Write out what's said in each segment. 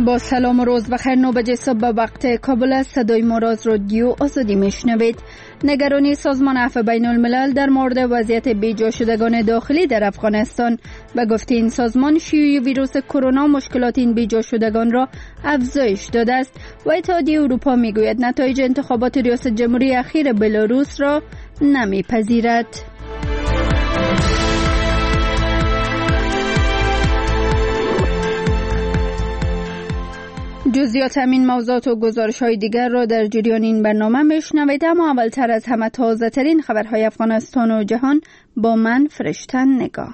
با سلام و روز بخیر. 9 بجه صبح به وقت کابل است. صدای ما را از رادیو آزادی میشنوید. نگرانی سازمان عفو بین الملل در مورد وضعیت بیجا شدگان داخلی در افغانستان و گفته این سازمان شیوع ویروس کرونا مشکلات این بیجا شدگان را افزایش داده است و اتحادیه اروپا میگوید نتایج انتخابات ریاست جمهوری اخیر بلاروس را نمیپذیرد. جزئیات همین موضوعات و گزارش‌های دیگر را در جریان این برنامه میشنوید، اما اولتر از همه تازه‌ترین خبرهای افغانستان و جهان با من فرشتن نگاه.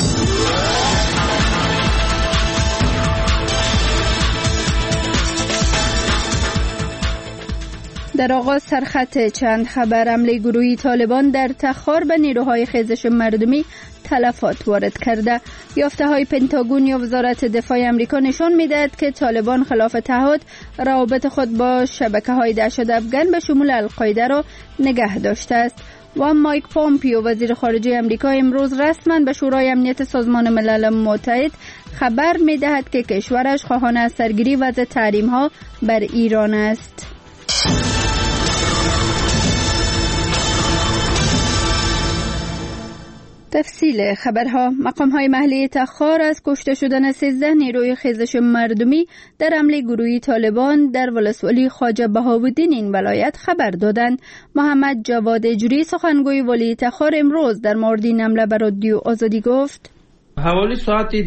در آغاز سرخط چند خبر. حمله گروهی طالبان در تخار به نیروهای خیزش مردمی تلفات وارد کرده. یافته‌های پنتاگون یا وزارت دفاع آمریکا نشان می‌دهد که طالبان خلاف تعهد روابط خود با شبکه‌های دهشت افغان به شمول القاعده را نگه داشته است. و مایک پومپیو وزیر خارجه آمریکا امروز رسما به شورای امنیت سازمان ملل متحد خبر می‌دهد که کشورش خواهان از سرگیری وضع تحریم‌ها بر ایران است. تفصیل خبرها. مقام‌های محلی تخار از کشته شدن 13 نیروی خیزش مردمی در حمله گروهی طالبان در ولسوالی خواجه بهاءالدین این ولایت خبر دادند. محمد جواد اجری سخنگوی ولی تخار امروز در مورد این حمله به رادیو آزادی گفت: حوالی ساعت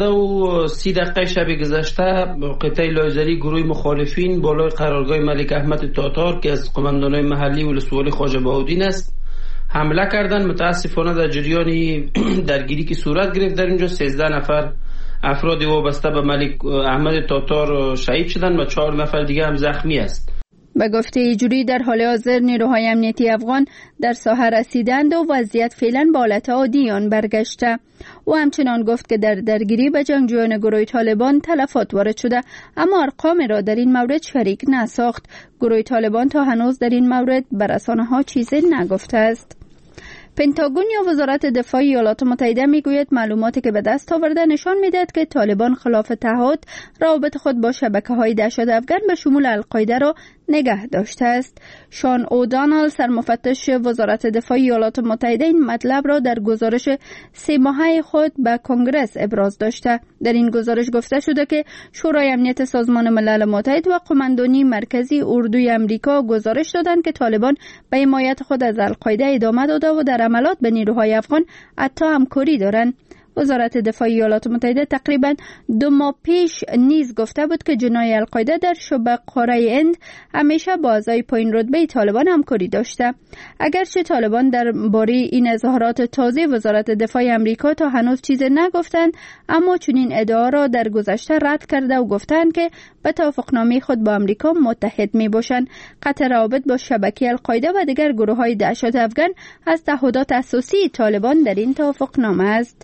12:30 شب گذشته قطعه لایزری گروه مخالفین بالای قرارگاه ملک احمد تاتار که از قماندان‌های محلی ولسوالی خواجه بهاءالدین است حمله کردن. متاسفانه در جریان درگیری که صورت گرفت در اینجا 13 نفر افراد وابسته به ملک احمد تاتار شهید شدند و 4 نفر دیگه هم زخمی است. به گفته ایجوری در حال حاضر نیروهای امنیتی افغان در ساحه رسیدند و وضعیت فعلا به حالت عادی آن برگشته. او همچنان گفت که در درگیری به جنگجویان گروه طالبان تلفات وارد شده، اما ارقام را در این مورد شریک نساخت. گروه طالبان تا هنوز در این مورد به رسانه‌ها چیزی نگفته است. پنتاگون یا وزارت دفاع ایالات متحده میگوید معلوماتی که به دست آورده نشان میدهد که طالبان خلاف تعهد روابط خود با شبکه‌های دهشت افغان به شمول القاعده را نگه داشته است. شان اودانال سرمفتش وزارت دفاع ایالات متحده این مطلب را در گزارش 3 ماهه خود به کنگره ابراز داشته. در این گزارش گفته شده که شورای امنیت سازمان ملل متحد و قماندانی مرکزی اردوی آمریکا گزارش دادند که طالبان به حمایت خود از القاعده ادامه داده و در عملیات به نیروهای افغان حتی همکاری دارند. وزارت دفاع ایالات متحده تقریبا 2 ماه پیش نیز گفته بود که جناح القاعده در شبه قاره هند همیشه با اعضای پایین رتبه طالبان همکاری داشته. اگرچه طالبان درباره این اظهارات تازه وزارت دفاع آمریکا تا هنوز چیزی نگفتند، اما چنین ادعا را در گذشته رد کرده و گفتند که به توافقنامه خود با آمریکا متحد میباشند. قطع روابط با شبکه القاعده و دیگر گروه‌های دهشت افغان از تعهدات اساسی طالبان در این توافقنامه است.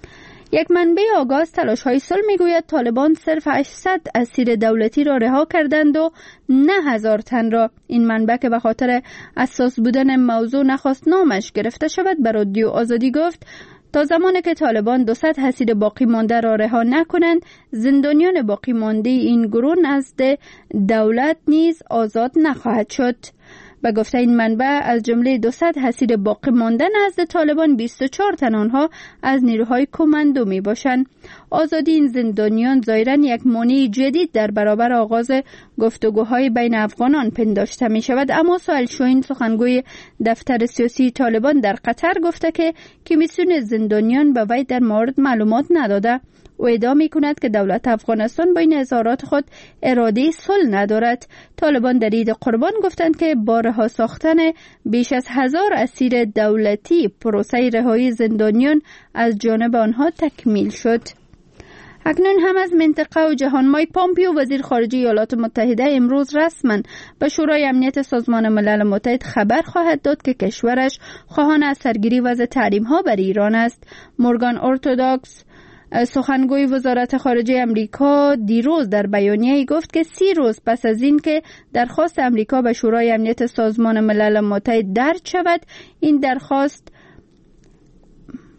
یک منبع آگاه از تلاش‌های صلح میگوید طالبان صرف 800 اسیر دولتی را رها کردند و نه 1000 تن را. این منبع که به خاطر اساس بودن موضوع نخواست نامش گرفته شود به رادیو آزادی گفت تا زمانی که طالبان 200 اسیر باقی مانده را رها نکنند، زندانیان باقی مانده این گروه نزد دولت نیز آزاد نخواهد شد. به گفته این منبع از جمله 200 اسیر باقی مانده نزد طالبان 24 تن آنها از نیروهای کماندو می باشند. آزادی این زندانیان ظاهراً یک مانع جدید در برابر آغاز گفتگوهای بین افغانان پنداشته می شود، اما سهیل شاهین سخنگوی دفتر سیاسی طالبان در قطر گفته که کمیسیون زندانیان به وی در مورد معلومات نداده. او ادعا می‌کند که دولت افغانستان با این اظهارات خود اراده صلح ندارد. طالبان در عید قربان گفتند که با رها ساختن بیش از 1000 اسیر دولتی پروسه رهایی زندانیان از جانب آنها تکمیل شد. اکنون هم از منطقه و جهان. مایک پومپیو وزیر خارجه ایالات متحده امروز رسما به شورای امنیت سازمان ملل متحد خبر خواهد داد که کشورش خواهان از سرگیری وضع تحریم‌ها بر ایران است. مورگان اورتودوکس سخنگوی وزارت خارجه امریکا دیروز در بیانیه‌ای گفت که 30 روز پس از این که درخواست امریکا به شورای امنیت سازمان ملل متحد درج شود، این درخواست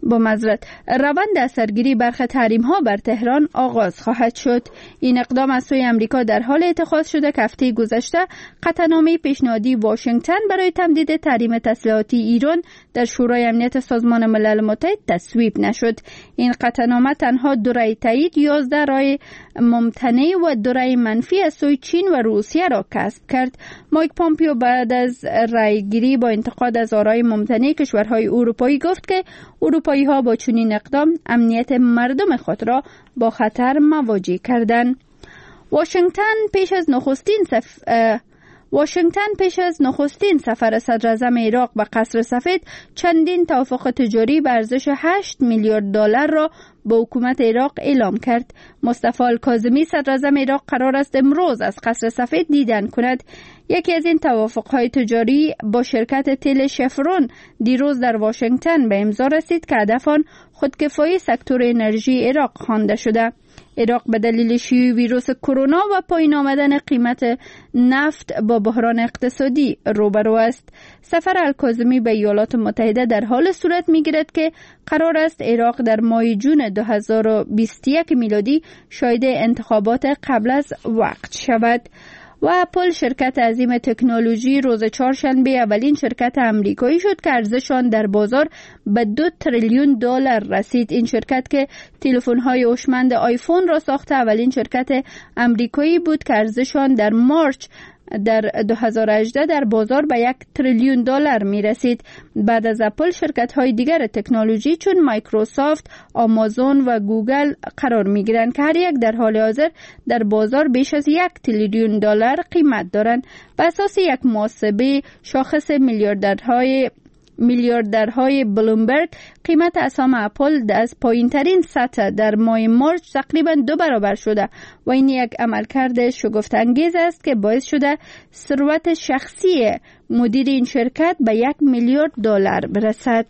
روند اثرگیری برخی تحریم‌ها بر تهران آغاز خواهد شد. این اقدام از سوی امریکا در حال اتخاذ شده که هفته گذشته قطعنامه پیشنهادی واشنگتن برای تمدید تحریم تسلیحاتی ایران در شورای امنیت سازمان ملل متحد تصویب نشد. این قطعنامه تنها 2 رأی تایید، 11 رأی ممتنع و 2 رأی منفی از سوی چین و روسیه را کسب کرد. مایک پامپیو بعد از رأیگیری با انتقاد از آرای ممتنع کشورهای اروپایی گفت که اروپایی‌ها با چنین اقدام امنیت مردم خود را با خطر مواجه کردند. واشنگتن پیش از نخستین سفر صدر اعظم عراق به قصر سفید چندین توافق تجاری به ارزش 8 میلیارد دلار را با حکومت عراق اعلام کرد. مصطفی الکاظمی صدر اعظم عراق قرار است امروز از قصر سفید دیدن کند. یکی از این توافق‌های تجاری با شرکت تل شفرون دیروز در واشنگتن به امضا رسید که هدف آن خودکفایی سکتور انرژی عراق خوانده شده. عراق به دلیل شیوع ویروس کرونا و پایین آمدن قیمت نفت با بحران اقتصادی روبرو است. سفر الکاظمی به ایالات متحده در حال صورت می‌گیرد که قرار است عراق در ماه جون 2021 میلادی شاهد انتخابات قبل از وقت شود. و اپل شرکت عظیم تکنولوژی روز چهارشنبه اولین شرکت امریکایی شد که ارزش آن در بازار به 2 تریلیون دلار رسید. این شرکت که تلفن‌های هوشمند آیفون را ساخته اولین شرکت امریکایی بود که ارزش آن در مارچ در 2018 در بازار به 1 تریلیون دلار می رسید. بعد از اپل شرکت‌های دیگر تکنولوژی چون مایکروسافت، آمازون و گوگل قرار می گیرند که هر یک در حال حاضر در بازار بیش از 1 تریلیون دلار قیمت دارند. بر اساس یک محاسبه شاخص میلیاردرهای بلومبرگ، قیمت اسهم اپل از پایین‌ترین سطح در ماه مارچ تقریباً 2 برابر شده و این یک عملکرد شگفت‌انگیز است که باعث شده ثروت شخصی مدیر این شرکت به 1 میلیارد دلار برسد.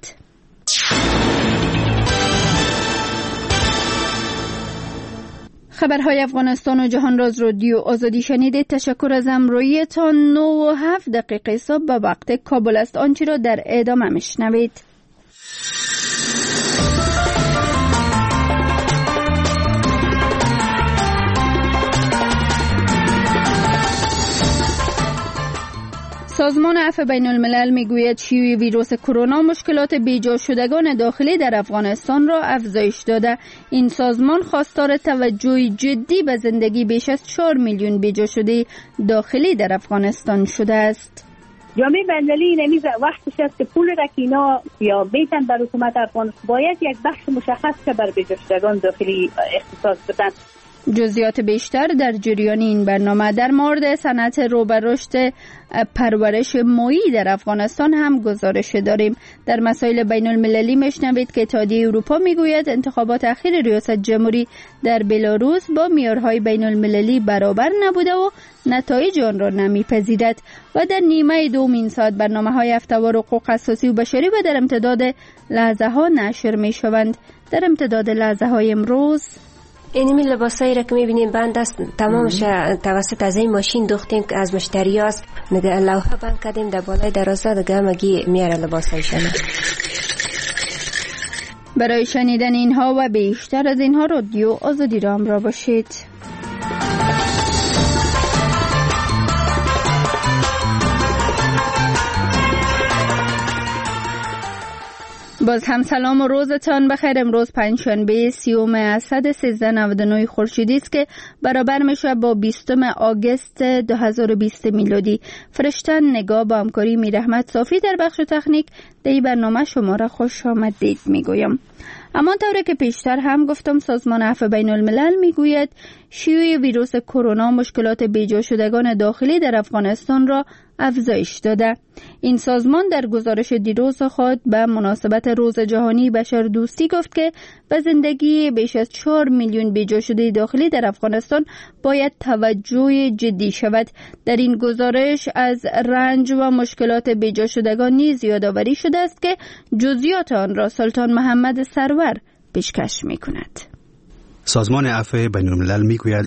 خبرهای افغانستان و جهان راز رادیو آزادی شنیدید. تشکر از همراهیتان. 9:07 صبح به وقت کابل است. آنچه را در ادامه میشنوید. سازمان عفو بین الملل میگوید شیوع ویروس کرونا مشکلات بیجا شدگان داخلی در افغانستان را افزایش داده. این سازمان خواستار توجه جدی به زندگی بیش از 4 میلیون بیجا شده داخلی در افغانستان شده است. جامعه بین‌المللی نمیز وقتش است که پول را که اینا یا بیتن بر حکومت افغانستان باید یک بخش مشخص که بر بیجا شدگان داخلی اختصاص بدن. جزئیات بیشتر در جریان این برنامه. در مورد صنعت رو به رشد پرورش ماهی در افغانستان هم گزارش داریم. در مسائل بین المللی میشنوید که اتحادیه اروپا میگوید انتخابات اخیر ریاست جمهوری در بلاروس با معیارهای بین المللی برابر نبوده و نتایج آن را نمیپذیرد. و در نیمه دوم این ساعت برنامه‌های هفته‌وار حقوق اساسی و بشری و در امتداد لحظه ها نشر میشوند. در امتداد لحظه های امروز اینمی لباسایی را که میبینیم بند است، تمامش توسط از این ماشین دوختیم که از مشتری هاست. نگه لوحه بند کردیم در بالای درازه دیگه مگی میاره لباسایشانه. برای شنیدن اینها و بیشتر از اینها رادیو آزادی را همراه باشید. باز هم سلام و روزتان بخیر. امروز پنجشنبه 30 اسد 1399 خورشیدی است که برابر میشه با 20 آگوست 2020 میلادی. فرشتن نگاه با همکاری میرحمت صافی در بخش تکنیک در این برنامه شما را خوش آمدید میگویم. اما طوری که پیشتر هم گفتم سازمان عفو بین الملل میگوید شیوع ویروس کرونا مشکلات بیجا شدگان داخلی در افغانستان را افزایش داده. این سازمان در گزارش دیروز خود به مناسبت روز جهانی بشردوستی گفت که به زندگی بیش از 4 میلیون بیجا شده داخلی در افغانستان باید توجه جدی شود. در این گزارش از رنج و مشکلات بیجا شدگان نیز یادآوری شده است که جزئیات آن را سلطان محمد سرور پیشکش می‌کند. سازمان عفو بین الملل میگوید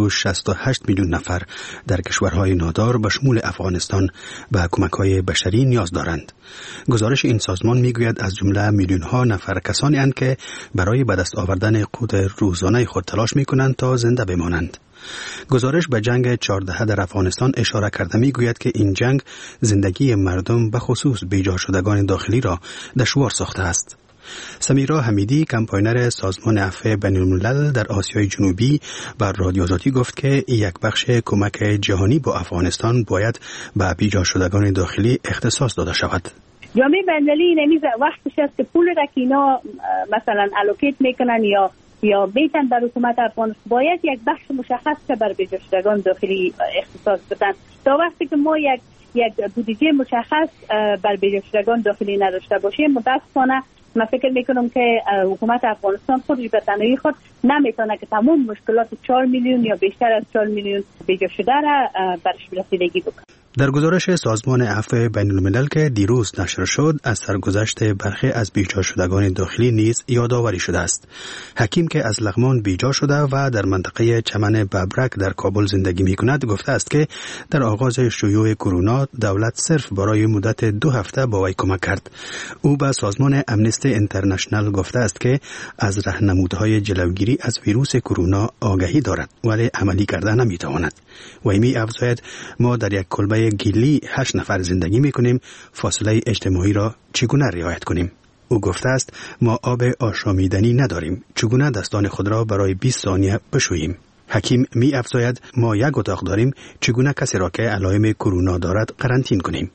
168 میلیون نفر در کشورهای نادار به شمول افغانستان به کمک‌های بشری نیاز دارند. گزارش این سازمان میگوید از جمله میلیون‌ها نفر کسانی اند که برای به دست آوردن قوت روزانه خود تلاش میکنند تا زنده بمانند. گزارش به جنگ 14 در افغانستان اشاره کرده میگوید که این جنگ زندگی مردم به خصوص بیجا شدگان داخلی را دشوار ساخته است. سمیرا حمیدی کمپاینر سازمان عفو بین الملل در آسیای جنوبی بر رادیو آزادی گفت که یک بخش کمک جهانی با افغانستان باید به بیجا شدگان داخلی اختصاص داده شود. جامعه بین‌المللی نمیز وقتش است که پول را که اینا مثلا الوکیت میکنن یا بیتن در حکومت افغانستان باید یک بخش مشخص که بر بیجا شدگان داخلی اختصاص بدن. تا وقتی که ما یک بودجه مشخص بر بیجا شدگان داخلی نداشته باشیم متاسفانه من فکر میکنم که حکومت افغانستان خودش به تنهایی خود نمیتونه که تمام مشکلات 4 میلیون یا بیشتر از 4 میلیون بیجا شده را برش رسیدگی بکنه. در گزارش سازمان عفو بین الملل که دیروز نشر شد از سرگذشت برخی از بیجا شدگان داخلی نیز یادآوری شده است. حکیم که از لغمان بیجا شده و در منطقه چمن ببرک در کابل زندگی می‌کند گفته است که در آغاز شیوع کرونا دولت صرف برای مدت 2 هفته با وی کمک کرد. او به سازمان امنستی اینترنشنال گفته است که از راهنمودهای جلوگیری از ویروس کرونا آگاهی دارد ولی عملی کرده نمی‌تواند. وی می‌افزاید ما در یک کلبه گیلی 8 نفر زندگی میکنیم، فاصله اجتماعی را چگونه رعایت کنیم؟ او گفته است ما آب آشامیدنی نداریم، چگونه دستان خود را برای 20 ثانیه بشوییم؟ حکیم می افزاید ما یک اتاق داریم، چگونه کسی را که علائم کرونا دارد قرنطین کنیم؟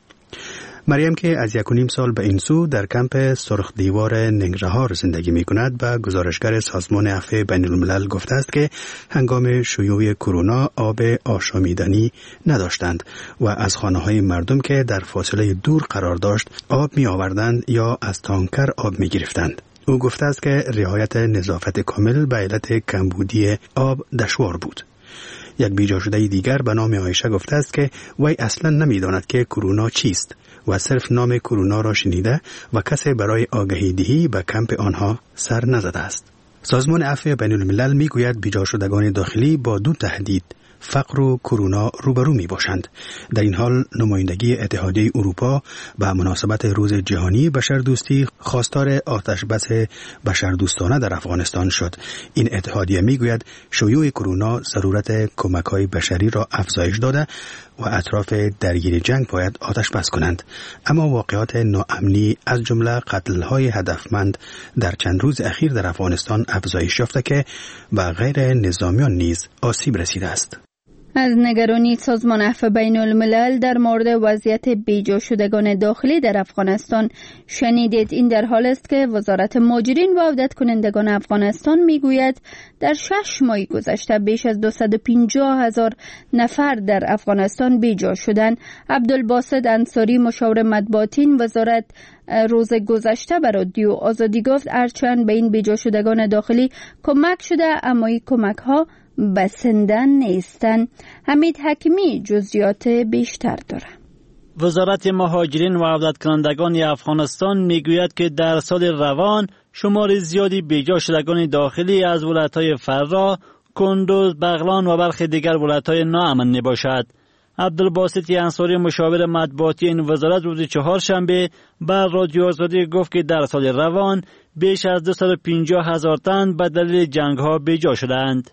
مریم که از 1.5 سال به این سو در کمپ سرخ دیوار ننگرهار زندگی می کند به گزارشگر سازمان عفو بین الملل گفته است که هنگام شیوع کرونا آب آشامیدنی نداشتند و از خانه‌های مردم که در فاصله دور قرار داشت آب می آوردند یا از تانکر آب می گرفتند. او گفته است که رعایت نظافت کامل به علت کمبودی آب دشوار بود. یک بیجا شده دیگر به نام عایشه گفته است که وی اصلا نمی‌داند که کرونا چیست و صرف نام کرونا را شنیده و کسی برای آگاهی دهی به کمپ آنها سر نزده است. سازمان عفو بین الملل میگوید بیجا شدگان داخلی با 2 تهدید فقر و کرونا روبرو می باشند. در این حال نمایندگی اتحادیه اروپا به مناسبت روز جهانی بشردوستی خواستار آتش بس بشردوستانه در افغانستان شد. این اتحادیه می گوید شیوع کرونا ضرورت کمک‌های بشری را افزایش داده و اطراف درگیر جنگ باید آتش بس کنند. اما واقعات ناامنی از جمله قتل‌های هدفمند در چند روز اخیر در افغانستان افزایش یافته که به غیر نظامیان نیز آسیب رسیده است. از نگرانی سازمان عفو بین الملل در مورد وضعیت بیجا شدگان داخلی در افغانستان شنیدید. این در حال است که وزارت مهاجرین و عودت کنندگان افغانستان میگوید در 6 ماه گذشته بیش از 250,000 نفر در افغانستان بیجا شدند. عبدالباسط انصاری مشاور مطبوعاتی وزارت روز گذشته به رادیو آزادی گفت هرچند به این بیجا شدگان داخلی کمک شده اما این کمک ها بسنده نیستند. حمید حکیمی جزئیات بیشتر دارد. وزارت مهاجرین و عودت کنندگان افغانستان میگوید که در سال روان شمار زیادی بیجا شدگان داخلی از ولایت‌های فرا، کندوز، بغلان و برخی دیگر ولایت‌های ناامن میباشد. عبدالباسط انصاری مشاور مطبوعاتی این وزارت روز چهارشنبه بر رادیو آزادی گفت که در سال روان بیش از 250,000 تن به دلیل جنگ‌ها بیجا شدند.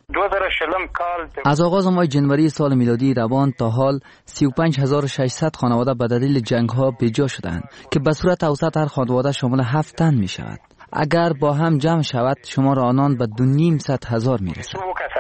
از آغاز ماه جنوری سال میلادی روان تا حال 35,600 خانواده به دلیل جنگ‌ها بیجا شدند که به صورت اوسط هر خانواده شامل 7 تن می شود. اگر با هم جمع شود شمار آنان به 2,500,000 می رسد.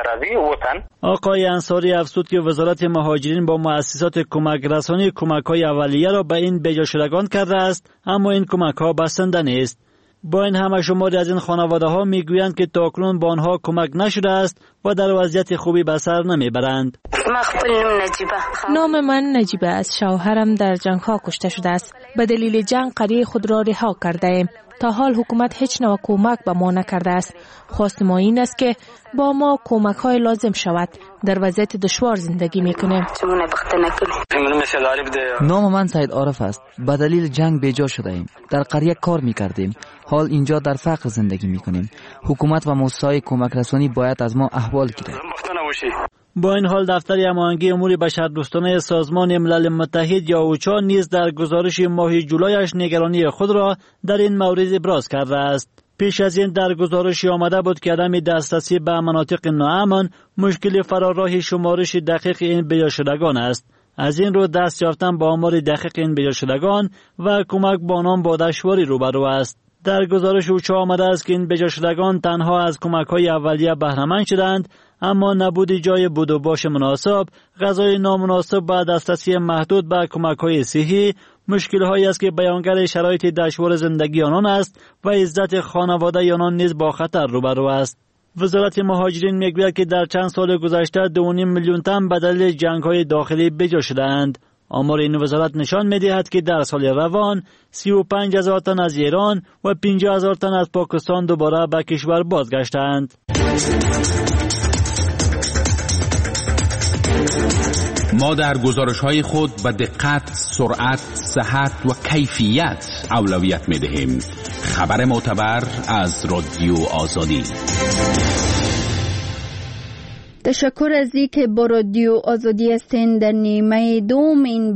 آقای انصاری افزود که وزارت مهاجرین با مؤسسات کمک رسانی کمک‌های اولیه را به این بیجا شدگان کرده است اما این کمک‌ها بسنده نیست. با این همه شماری از این خانواده‌ها میگویند که تاکنون با آنها کمک نشده است و در وضعیت خوبی به سر نمیبرند. نام من نجیبه است. شوهرم در جنگ‌ها کشته شده است. به دلیل جنگ قریه خود را رها کرده ایم. تا حال حکومت هیچ نوع کمک به ما نکرده است. خواست ما این است که با ما کمک های لازم شود. در وضعیت دشوار زندگی میکنیم. نام من سید عارف است. به دلیل جنگ بیجا شده ایم. در قریه کار میکردیم. حال اینجا در فقر زندگی میکنیم. حکومت و مؤسسه‌های کمک رسانی باید از ما احوال گیرد. با این حال دفتر هماهنگی امور بشردوستانه سازمان ملل متحد یا اوچا نیز در گزارش ماه جولایش نگرانی خود را در این مورد ابراز کرده است. پیش از این در گزارشی آمده بود که عدم دسترسی به مناطق ناامن مشکل فراراه شمارش دقیق این بیاشدگان است. از این رو دست یافتن با آمار دقیق این بیاشدگان و کمک با آنان با دشواری روبرو است. در گزارش اوچا آمده است که این بیاشدگان تنها از کمک‌های اولیه بهره‌مند شدند، اما نبود جای بود و باش مناسب، غذای نامناسب و دسترسی محدود به کمک‌های صحی مشکل‌هایی است که بیانگر شرایط دشوار زندگی آنان است و عزت خانواده آنان نیز با خطر روبرو است. وزارت مهاجرین میگوید که در چند سال گذشته 2.5 میلیون تن به دلیل جنگ‌های داخلی بیجا شدند. آمار این وزارت نشان می‌دهد که در سال روان 35,000 تن از ایران و 50,000 تن از پاکستان دوباره به کشور بازگشتند. ما در گزارش‌های خود به دقت، سرعت، صحت و کیفیت اولویت می‌دهیم. خبر معتبر از رادیو آزادی. تشکر از اینکه با رادیو آزادی هستین. در نیمه دوم این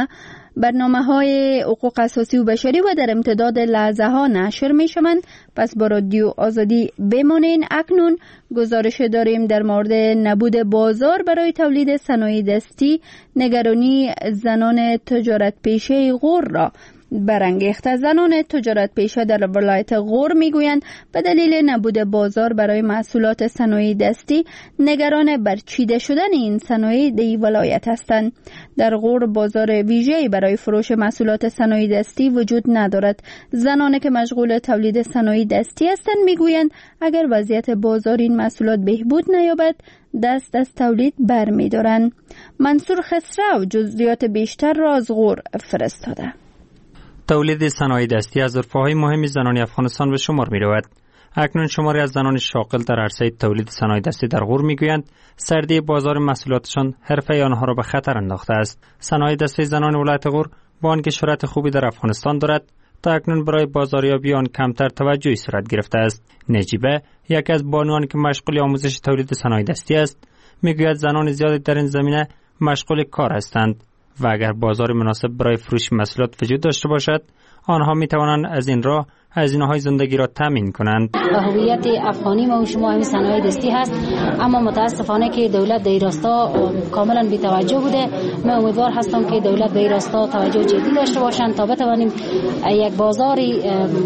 برنامه های حقوق اساسی و بشری و در امتداد لحظه ها نشر می شوند. پس با رادیو آزادی بمانین. اکنون گزارش داریم در مورد نبود بازار برای تولید صنایع دستی، نگرانی زنان تجارت پیشه غور را برانگیخته. زنان تجارت پیشه در ولایت غور میگویند به دلیل نبود بازار برای محصولات صنایع دستی نگران برچیده شدن این صنایع در این ولایت هستند. در غور بازار ویژه‌ای برای فروش محصولات صنایع دستی وجود ندارد. زنانی که مشغول تولید صنایع دستی هستند میگویند اگر وضعیت بازار این محصولات بهبود نیابد دست از تولید برمی‌دارند. منصور خسرو جزئیات بیشتر را از غور فرستاده. تولید صنایع دستی از حرفه‌های مهم زنان افغانستان به شمار می‌رود. اکنون شماری از زنان شاغل در عرصه تولید صنایع دستی در غور می‌گویند سردی بازار محصولاتشان حرفه آنها را به خطر انداخته است. صنایع دستی زنان ولایت غور با آنکه شهرت خوبی در افغانستان دارد، تا اکنون برای بازاریابی آن کمتر توجهی صورت گرفته است. نجیبه، یکی از بانوان که مشغول آموزش تولید صنایع دستی است، می‌گوید زنان زیادی در این زمینه مشغول کار هستند و اگر بازار مناسب برای فروش محصولات وجود داشته باشد، آنها می توانند از این راه هزینه‌های زندگی را تامین کنند. هویت افغانی ما و شما همین صنایع دستی هست، اما متاسفانه که دولت در این راستا کاملا بی‌توجه بوده. من امیدوار هستم که دولت به این راستا توجه جدی داشته باشند تا بتوانیم یک بازاری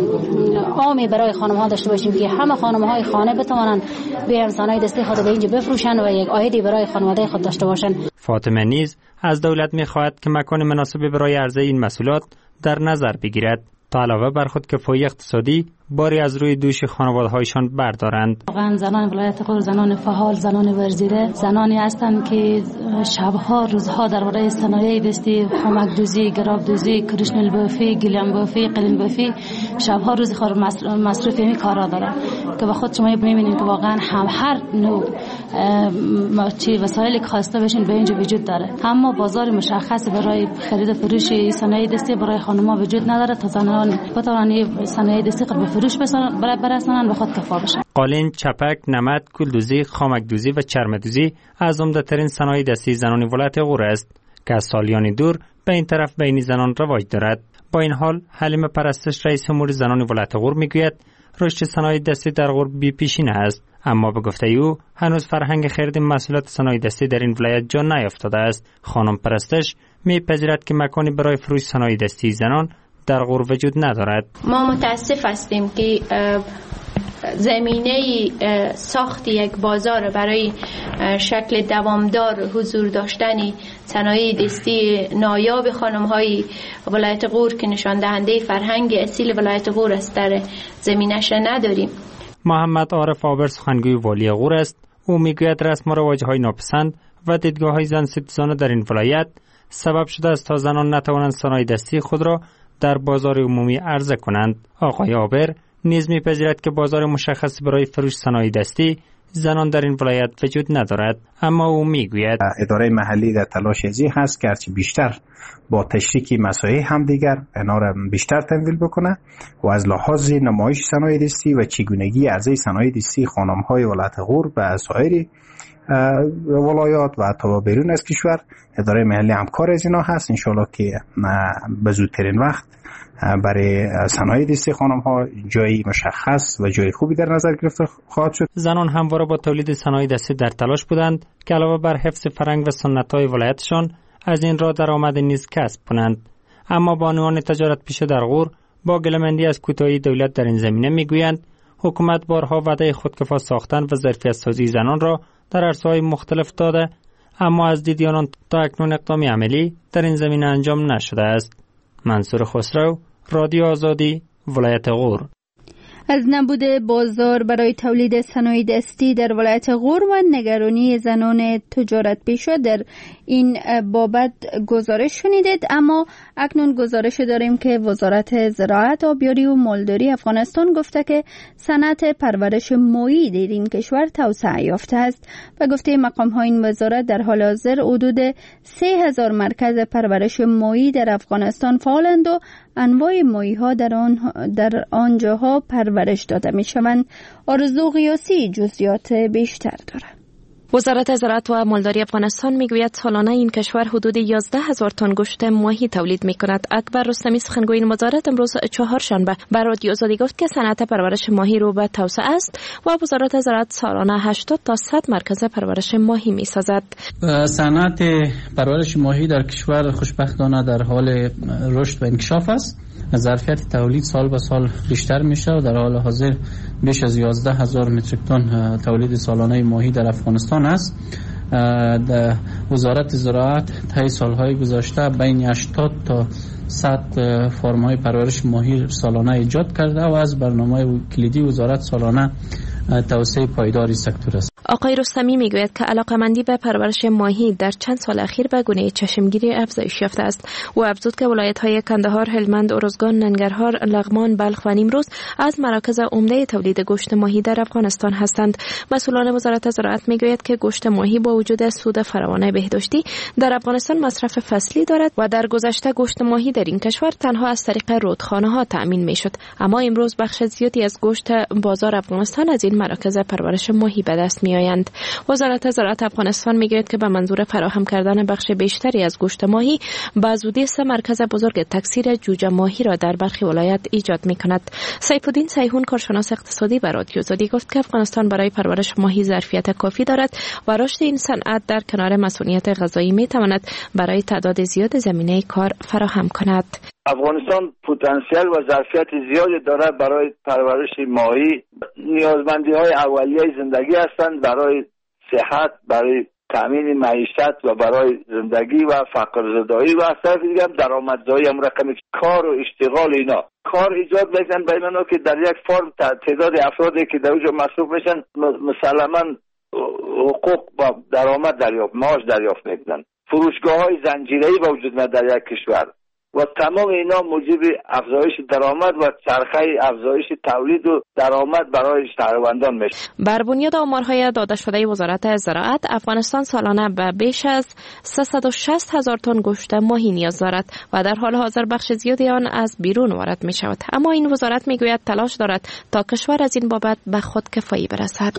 عامی برای خانم‌ها داشته باشیم که همه خانم‌های خانه بتوانند به صنایع دستی خود به اینجا بفروشند و یک عایدی برای خانواده خود داشته باشند. فاطمه نیز از دولت می‌خواهد که مکان مناسبی برای عرضه این محصولات در نظر بگیرد تا علاوه بر خودکفایی اقتصادی باری از روی دوش خانواده‌هایشان بردارند. واقعا زنان ولایت غور زنان فعال، زنان ورزیده، زنانی هستند که شبها روزها درباره صنایع دستی، خامک دوزی، گراب دوزی، کرشنل بافی، گیلان بافی، قلین بافی شبها روز خور مصروف این کارا دارند که با خود شما می‌بینید که واقعا هم هر نوع چی وسایلی که خواسته بشین به اینجا وجود داره، اما بازار مشخص برای خرید و فروش صنایع دستی برای خانم‌ها وجود نداره تا زنان بتوانند صنایع دستی فروش برسانند و خود کفا بشن. قالین، چپک، نمد، کلدوزی، خامکدوزی و چرمدوزی از عمده‌ترین صنایع دستی زنان ولایت غور است که از سالیان دور به این طرف بین زنان رواج دارد. با این حال حلیمه پرستش رئیس امور زنان ولایت غور میگوید رشد صنایع دستی در غور بی‌پیشینه است، اما به گفته او هنوز فرهنگ خرید محصولات صنایع دستی در این ولایت جا نیافتاده است. خانم پرستش میپذیرد که مکانی برای فروش صنایع دستی زنان در غور وجود ندارد. ما متاسف هستیم که زمینه ساخت یک بازار برای شکل دوامدار حضور داشتن صنایع دستی نایاب خانم‌های ولایت غور که نشان دهنده فرهنگ اصیل ولایت غور است در زمینش نداریم. محمد عارف آبر سخنگوی والی غور است. او میگوید رسم و رواج‌های ناپسند و دیدگاه‌های زن ستیزانه در این ولایت سبب شده است تا زنان نتوانند صنایع دستی خود را در بازار عمومی عرضه کنند. آقای آبر نیز می‌پذیرد که بازار مشخص برای فروش صنایع دستی زنان در این ولایت وجود ندارد، اما او میگوید اداره محلی در تلاش ازی هست که هرچی بیشتر با تشریک مسائل همدیگر اینا را بیشتر تمویل بکنه و از لحاظ نمایش صنایع دستی و چگونگی عرضه صنایع دستی خانم‌های ولایت غور به سایر ولایات و حتی بیرون از کشور اداره محلی همکار از اینا هست. انشالله که به زودترین وقت برای صنایع دستی خانم‌ها جایی مشخص و جای خوبی در نظر گرفته خواهد شد. زنان همواره با تولید صنایع دستی در تلاش بودند که علاوه بر حفظ فرهنگ و سنت‌های ولایتشان از این راه درآمد نیز کسب کنند. اما بانوان تجارت پیشه در غور با گله‌مندی از کوتاهی دولت در این زمینه میگویند حکومت بارها وعده خودکفا ساختن و ظرفیت سازی زنان را در عرصه‌های مختلف داده، اما از دید آنان تا اکنون اقدامی عملی در این زمینه انجام نشده است. منصور خسرو، رادیو آزادی، ولایت غور. از نبود بازار برای تولید صنایع دستی در ولایت غور و نگرانی زنان تجارت پیشه در این بابت گزارش شنیدید، اما اکنون گزارش داریم که وزارت زراعت، آبیاری و مالداری افغانستان گفته که صنعت پرورش ماهی در این کشور توسعه یافته است و گفته مقام‌های این وزارت در حال حاضر حدود 3000 مرکز پرورش ماهی در افغانستان فعالند و انواع ماهی‌ها در آنجاها پرورش داده می‌شوند. آرزو غیاسی جزئیات بیشتر دارد. وزارت زراعت و مالداری افغانستان میگوید سالانه این کشور حدود 11000 تن گوشت ماهی تولید میکند. اکبر رستمی سخنگوی این وزارت امروز چهارشنبه بر رادیو آزادی گفت که صنعت پرورش ماهی رو به توسعه است و وزارت زراعت سالانه 80 تا 100 مرکز پرورش ماهی میسازد. صنعت پرورش ماهی در کشور خوشبختانه در حال رشد و انکشاف است. ظرفیت تولید سال به سال بیشتر میشه و در حال حاضر بیش از 11000 متریک تن تولید سالانه ماهی در افغانستان است. وزارت زراعت طی سالهای گذشته بین 80 تا 100 فرم‌های پرورش ماهی سالانه ایجاد کرده و از برنامه کلیدی وزارت سالانه توسعه پایداری سکتور است. آقای رستمی میگوید که علاقه‌مندی به پرورش ماهی در چند سال اخیر به گونه چشمگیری افزایش یافته است و افزود که ولایت‌های کندهار، هلمند، ارزگان، ننگرهار، لغمان، بلخ و نیمروز از مراکز عمده تولید گوشت ماهی در افغانستان هستند. مسئولان وزارت زراعت میگوید که گوشت ماهی با وجود سود فراوان بهداشتی در افغانستان مصرف فصلی دارد و در گذشته گوشت ماهی در این کشور تنها از طریق رودخانه‌ها تأمین میشد، اما امروز بخش زیادی از گوشت بازار افغانستان از این مراکز پرورش ماهی به دست میآیند. وزارت زراعت افغانستان میگوید که به منظور فراهم کردن بخش بیشتری از گوشت ماهی به زودی 3 مرکز بزرگ تکثیر جوجه ماهی را در برخی ولایت ایجاد میکند. سیف الدین سیحون، کارشناس اقتصادی، به رادیو آزادی گفت که افغانستان برای پرورش ماهی ظرفیت کافی دارد و رشد این صنعت در کنار مسئولیت غذایی میتواند برای تعداد زیاد زمینه کار فراهم کند. افغانستان پتانسیل و ظرفیت زیادی دارد برای پرورش ماهی. نیازمندی‌های اولیه زندگی هستند برای صحت، برای تامین معیشت و برای زندگی و فقر زدایی و از طرف دیگه هم درآمدزایی هم رقم کار و اشتغال اینا کار ایجاد میکنن بین اونا که در یک فرم تعداد افرادی که در اونجا مصروف میشن مسلما حقوق با درآمد دریافت، معاش دریافت میکنن. فروشگاه‌های زنجیره‌ای وجود ندارد در یک کشور و تمام اینا موجب افزایش درآمد و چرخه افزایش تولید و درآمد برای شهروندان میشه. بر بنیاد آمارهای داده شده وزارت زراعت، افغانستان سالانه به بیش از 360,000 تن گوشت ماهی نیاز دارد و در حال حاضر بخش زیادی آن از بیرون وارد می شود. اما این وزارت می گوید تلاش دارد تا کشور از این بابت به خودکفایی برسد.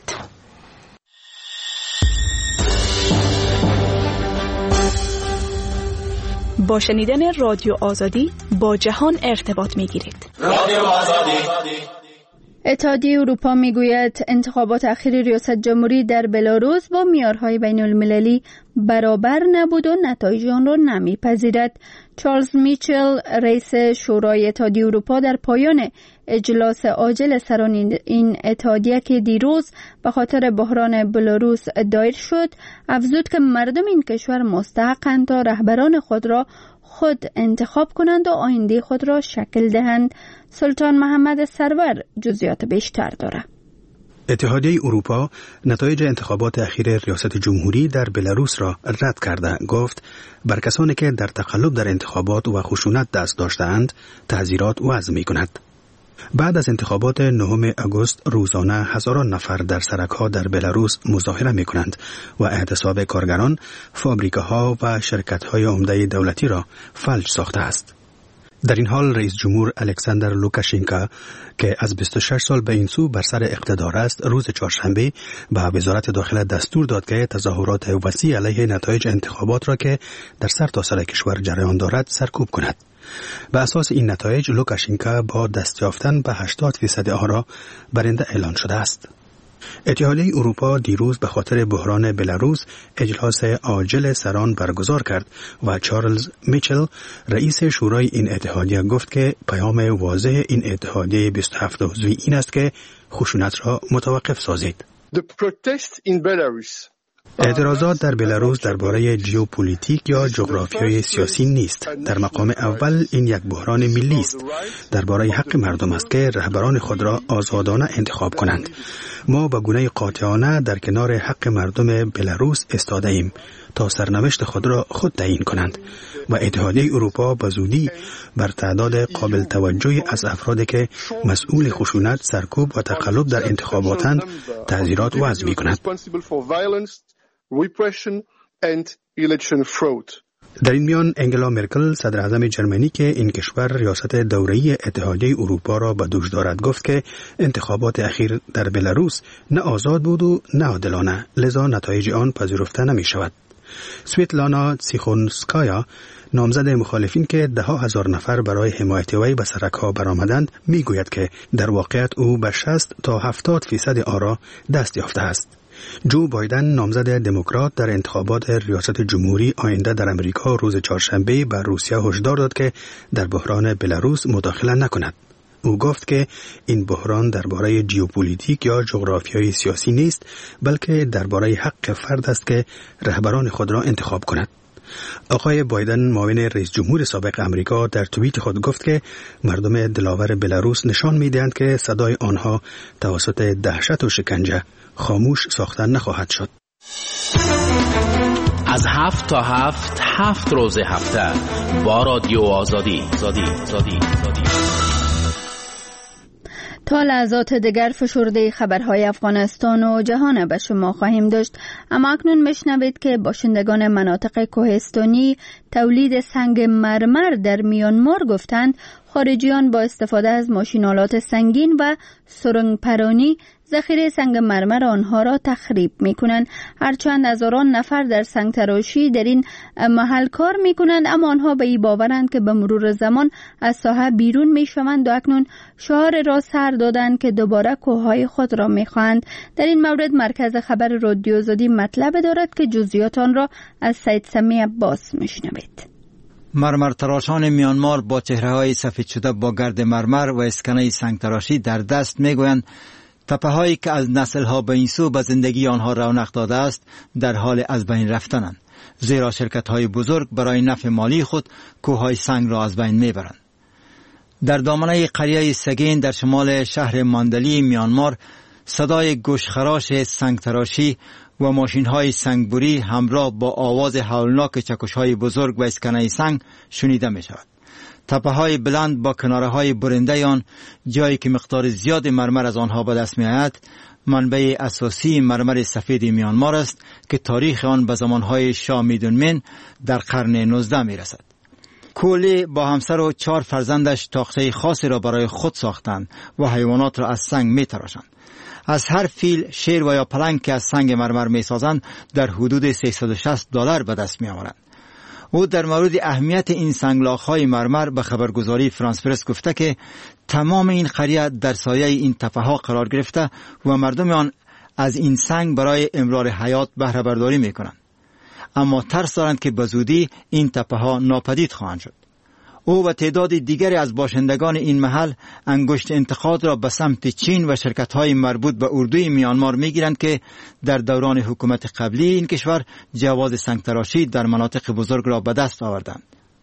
با شنیدن رادیو آزادی با جهان ارتباط می‌گیرید. رادیو آزادی. اتحادیه اروپا میگوید انتخابات اخیر ریاست جمهوری در بلاروس با معیارهای بین المللی برابر نبود و نتایج آن را نمیپذیرد. چارلز میچل، رئیس شورای اتحادیه اروپا، در پایان اجلاس عاجل سران این اتحادیه که دیروز به خاطر بحران بلاروس دایر شد، افزود که مردم این کشور مستحقند تا رهبران خود را خود انتخاب کنند و آینده خود را شکل دهند. سلطان محمد سرور جزئیات بیشتر دارد. اتحادیه اروپا نتایج انتخابات اخیر ریاست جمهوری در بلاروس را رد کرده. گفت بر کسانی که در تقلب در انتخابات و خشونت دست داشته‌اند تعزیرات وضع می‌کند. بعد از انتخابات 9 آگوست روزانه هزاران نفر در سرک‌ها در بلاروس مظاهره می‌کنند و اعتصاب کارگران فابریکه‌ها و شرکت‌های عمده دولتی را فلج ساخته است. در این حال رئیس جمهور الکساندر لوکاشنکو که از 26 سال به این سو بر سر اقتدار است، روز چهارشنبه به وزارت داخله دستور داد که تظاهرات وسیع علیه نتایج انتخابات را که در سرتاسر کشور جریان دارد سرکوب کند. به اساس این نتایج لوکاشنکو با دست یافتن به 80% آرا برنده اعلان شده است. اتحادیه اروپا دیروز به خاطر بحران بلاروس اجلاس عاجل سران برگزار کرد و چارلز میچل رئیس شورای این اتحادیه گفت که پیام واضح این اتحادیه 27 عضوی این است که خشونت را متوقف سازید. اعتراضات در بلاروس درباره ژئوپلیتیک یا جغرافیای سیاسی نیست. در مقام اول این یک بحران ملی است. درباره حق مردم است که رهبران خود را آزادانه انتخاب کنند. ما با گونه قاطعانه در کنار حق مردم بلاروس ایستاده ایم تا سرنوشت خود را خود تعیین کنند و اتحادیه اروپا به زودی بر تعداد قابل توجهی از افرادی که مسئول خشونت، سرکوب و تقلب در انتخاباتند تعزیرات وضع می‌کند. در این میان انگلا مرکل صدر اعظم جرمنی که این کشور ریاست دوره‌ای اتحادیه اروپا را به دوش دارد گفت که انتخابات اخیر در بلاروس نه آزاد بود و نه عادلانه، لذا نتایج آن پذیرفته نمی شود. سویتلانا تیخونسکایا نامزد مخالفین که 10,000 نفر برای حمایت وی به سرک‌ها برآمدند میگوید که در واقعیت او به 60 تا 70% آرا دست یافته است. جو بایدن نامزد دموکرات در انتخابات ریاست جمهوری آینده در امریکا روز چهارشنبه به روسیه هشدار داد که در بحران بلاروس مداخله نکند. او گفت که این بحران درباره ژئوپلیتیک یا جغرافیای سیاسی نیست، بلکه درباره حق فرد است که رهبران خود را انتخاب کند. آقای بایدن معاون رئیس جمهور سابق امریکا در توییت خود گفت که مردم دلاور بلاروس نشان می‌دهند که صدای آنها توسط دهشت و شکنجه خاموش ساختن نخواهد شد. از 7 تا 7 روز هفته با رادیو آزادی. تا لحظات دیگر فشرده خبرهای افغانستان و جهان به شما خواهیم داشت، اما اکنون میشنوید که باشندگان مناطق کوهستانی تولید سنگ مرمر در میانمار گفتند خارجیان با استفاده از ماشین‌آلات سنگین و سرنگ پرانی ذخیره سنگ مرمر آنها را تخریب می‌کنند. هرچند هزاران نفر در سنگ تراشی در این محل کار می‌کنند، اما آنها به این باورند که به مرور زمان از ساحه بیرون می‌شوند و اکنون شعار را سر دادند که دوباره کوههای خود را می‌خواهند. در این مورد مرکز خبر رادیو آزادی مطلب دارد که جزئیات آن را از سید سمی عباس می‌شنوید. مرمرتراشان میانمار با چهره‌های سفید شده با گرد مرمر و اسکنه سنگ تراشی در دست میگویند تپه‌هایی که از نسل‌ها به این سو به زندگی آنها رونق داده است در حال از بین رفتنند، زیرا شرکت‌های بزرگ برای نفع مالی خود کوه‌های سنگ را از بین میبرند. در دامنه قریه سگین در شمال شهر ماندلی میانمار صدای گوشخراش سنگ تراشی و ماشین‌های سنگبری همراه با آواز هولناک چکش‌های بزرگ و اسکنه سنگ شنیده می‌شود. تپه‌های بلند با کناره‌های برنده آن، جایی که مقدار زیاد مرمر از آنها به دست می‌آید، منبع اساسی مرمر سفید میانمار است که تاریخ آن به زمانهای شاه میدونمن در قرن 19 می‌رسد. کولی با همسر و 4 فرزندش تاقچه خاصی را برای خود ساختند و حیوانات را از سنگ می‌تراشند. از هر فیل، شیر و یا پلنگ که از سنگ مرمر می‌سازند در حدود $360 به دست می‌آورند. او در مورد اهمیت این سنگلاخ‌های مرمر به خبرگزاری فرانس پرس گفته که تمام این قریه در سایه این تپه‌ها قرار گرفته و مردم آن از این سنگ برای امرار حیات بهره برداری می‌کنند، اما ترس دارند که به زودی این تپه‌ها ناپدید خواهند شد. او و تعداد دیگری از باشندگان این محل انگشت انتقاد را به سمت چین و شرکت‌های مربوط به اردوی میانمار می‌گیرند که در دوران حکومت قبلی این کشور جواز سنگتراشی در مناطق بزرگ را به دست آوردند.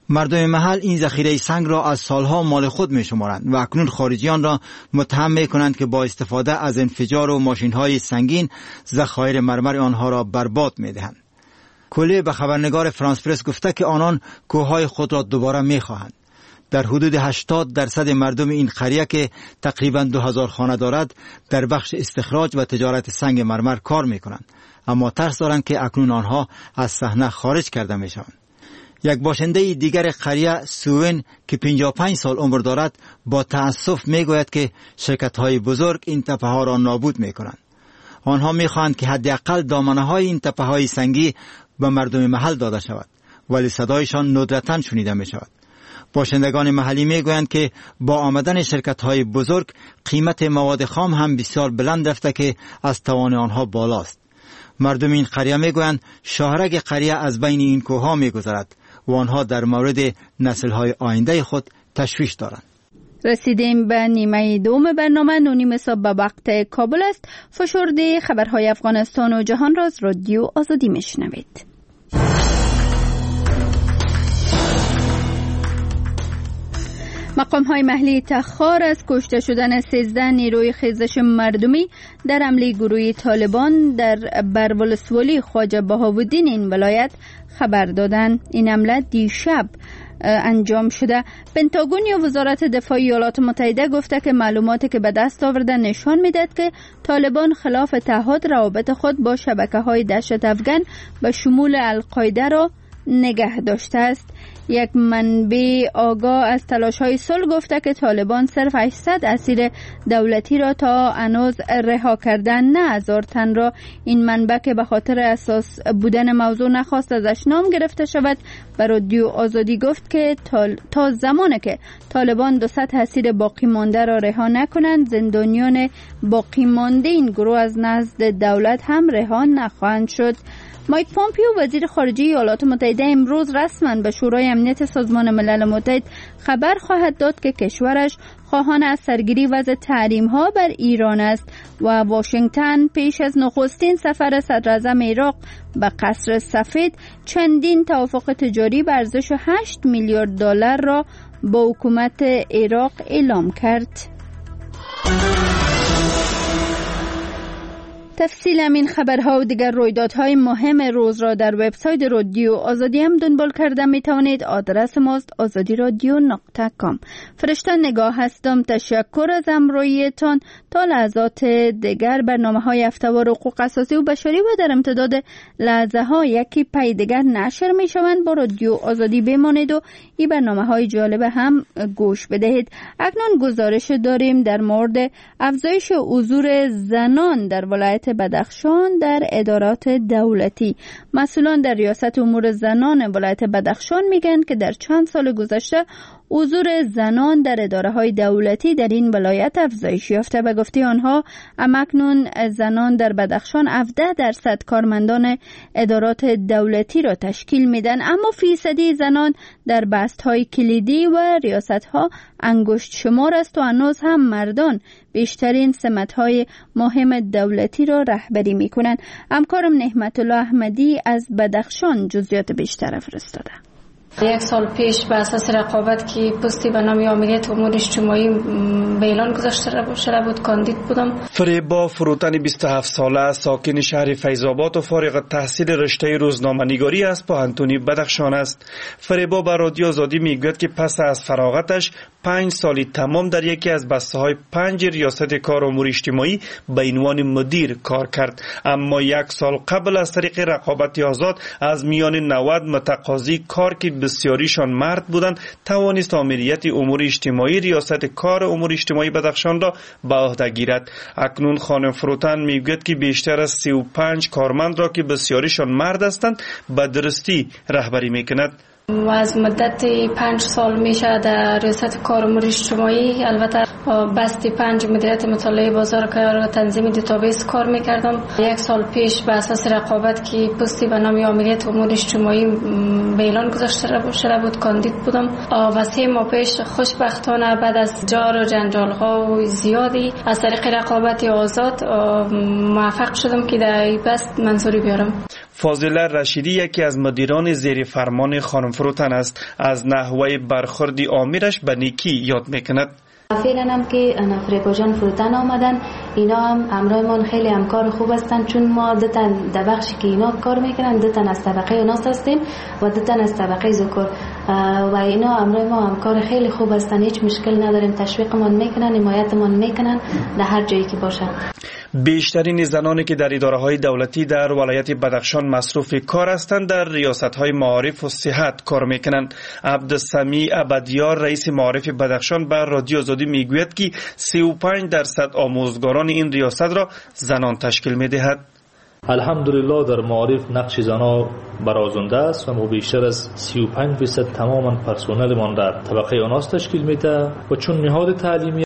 مردم محل این ذخیره سنگ را از سالها مال خود می شمارند و اکنون خارجیان را متهم می کنند که با استفاده از انفجار و ماشین های سنگین ذخایر مرمر آنها را برباد می دهند. کوله به خبرنگار فرانس پرس گفته که آنان کوههای خود را دوباره می خواهند. در حدود 80% مردم این قریه که تقریباً 2000 خانه دارد در بخش استخراج و تجارت سنگ مرمر کار می کنند، اما ترس دارند که اکنون آنها از صحنه خارج کرده می شوند. یک باشنده دیگر قریه سوین که 55 سال عمر دارد با تأسف می گوید که شرکت‌های بزرگ این تپه ها را نابود می کنند. آنها می خواهند که حداقل دامنه های این تپه های سنگی به مردم محل داده شود، ولی صدایشان ندرتاً شنیده می شود. باشندگان محلی می گویند که با آمدن شرکت‌های بزرگ قیمت مواد خام هم بسیار بلند رفته که از توان آنها بالاست. مردم این قریه می گویند شاهرگ قریه از بین این کوه‌ها می گذرد و آنها در مورد نسل‌های آینده خود تشویش دارند. رسیدیم به نیمه دوم برنامه. نونیم صبح به وقت کابل است. فشرده خبرهای افغانستان و جهان را از رادیو آزادی میشنوید. مقام‌های محلی تخار از کشته شدن 13 نیروی خیزش مردمی در حمله گروهی طالبان در برولسوالی خواجه بهاءالدین این ولایت خبر دادند. این حمله دیشب انجام شده. پنتاگون یا وزارت دفاع ایالات متحده گفته که معلوماتی که به دست آورده نشان میدهد که طالبان خلاف تعهد روابط خود با شبکه‌های دهشت افغان به شمول القاعده را نگه داشته است. یک منبع آگاه از تلاش‌های صلح گفته که طالبان صرف 800 اسیر دولتی را تا هنوز رها کردن، نه 1000 تن را. این منبع که به خاطر اساس بودن موضوع نخواست ازش نام گرفته شود به رادیو آزادی گفت که تا زمانی که طالبان 200 اسیر باقی مانده را رها نکنند، زندانیان باقی مانده این گروه از نزد دولت هم رها نخواهند شد. مایک پومپیو وزیر خارجه ایالات متحده امروز رسما به شورای امنیت سازمان ملل متحد خبر خواهد داد که کشورش خواهان از سرگیری وضع تحریم‌ها بر ایران است و واشنگتن پیش از نخستین سفر صدراعظم عراق به قصر سفید چندین توافق تجاری به ارزش 8 میلیارد دلار را با حکومت عراق اعلام کرد. تفصیل همین خبرها و دیگر رویدادهای مهم روز را در وبسایت رادیو آزادی هم دنبال کرده می توانید. آدرس ماست azadiradyo.com. فرشته نگاه هستم. تشکر از همراهیتان. تا لحظات دیگر برنامه‌های هفته‌وار حقوق اساسی و بشری و در امتداد لحظه‌ها یکی پی دیگر نشر می‌شوند. با رادیو آزادی بمانید و این برنامه‌های جالب هم گوش بدهید. اکنون گزارش داریم در مورد افزایش حضور زنان در ولایت بدخشان در ادارات دولتی. مسئولان در ریاست امور زنان ولایت بدخشان میگن که در چند سال گذشته حضور زنان در اداره‌های دولتی در این ولایت افزایش یافته. به گفته آنها اکنون زنان در بدخشان 17% کارمندان ادارات دولتی را تشکیل میدن، اما فیصدی زنان در بست‌های کلیدی و ریاست‌ها انگشت شمار است و هنوز هم مردان بیشترین سمت‌های مهم دولتی را رهبری می‌کنند. همکارم نعمت الله احمدی از بدخشان جزئیات بیشتر فرستاده. 1 سال پیش به اساس رقابت که پستی به نام امنیت امور اجتماعی به اعلان گذاشته شده بود کاندید بودم. فریبا فروتن 27 ساله ساکن شهر فیض‌آباد و فارغ التحصیل رشته روزنامه‌نگاری از پانتونی بدخشان است. فریبا به رادیو آزادی میگوید که پس از فراغتش 5 سالی تمام در یکی از بسته‌های 5 ریاست کار امور اجتماعی به عنوان مدیر کار کرد، اما 1 سال قبل از طریق رقابت آزاد از میان 90 متقاضی کار که بسیاریشان مرد بودند توانست آمریت امور اجتماعی ریاست کار امور اجتماعی بدخشان را به عهده گیرد. اکنون خانم فروتن میگوید که بیشتر از 35 کارمند را که بسیاریشان مرد هستند به درستی رهبری میکند. از مدت 5 سال میشه در ریاست کار امور اجتماعی، البته بست 5 مدیریت مطالعه بازار کار و تنظیم دیتابیس کار میکردم. 1 سال پیش به اساس رقابت که پستی به نام امنیت امور اجتماعی به اعلان گذاشته شده بود کاندید بودم و 3 ماه پیش خوشبختانه بعد از جار و جنجال ها و زیادی از طریق رقابت آزاد موفق شدم که در بست منظوری بیارم. فاضله رشیدی یکی از مدیران زیر فرمان خانم فروتن است. از نحوه برخوردی آمیرش به نیکی یاد میکند. فعلا هم که فریبا جان فروتن آمدن، اینا هم همراهمان خیلی همکار خوب هستن، چون ما دوتن در بخشی که اینا کار میکنن دوتن از طبقه اوناس هستیم و دوتن از طبقه ذکر و اینا همراه ما همکار خیلی خوب هستن، هیچ مشکل نداریم، تشویقمان میکنن، حمایتمان میکنن در هر جایی که باشن. بیشترین زنانی که در اداره‌های دولتی در ولایت بدخشان مصروف کار هستند در ریاست‌های معارف و صحت کار میکنند. عبدالسمیع ابدیار رئیس معارف بدخشان به رادیو آزادی میگوید که 35% آموزگاران این ریاست را زنان تشکیل میدهد. الحمدلله در معارف نقش زنان برازنده است و ما بیشتر از 35% تماما پرسنل من در طبقه آناس تشکیل میده و چون نهاد تعلیمی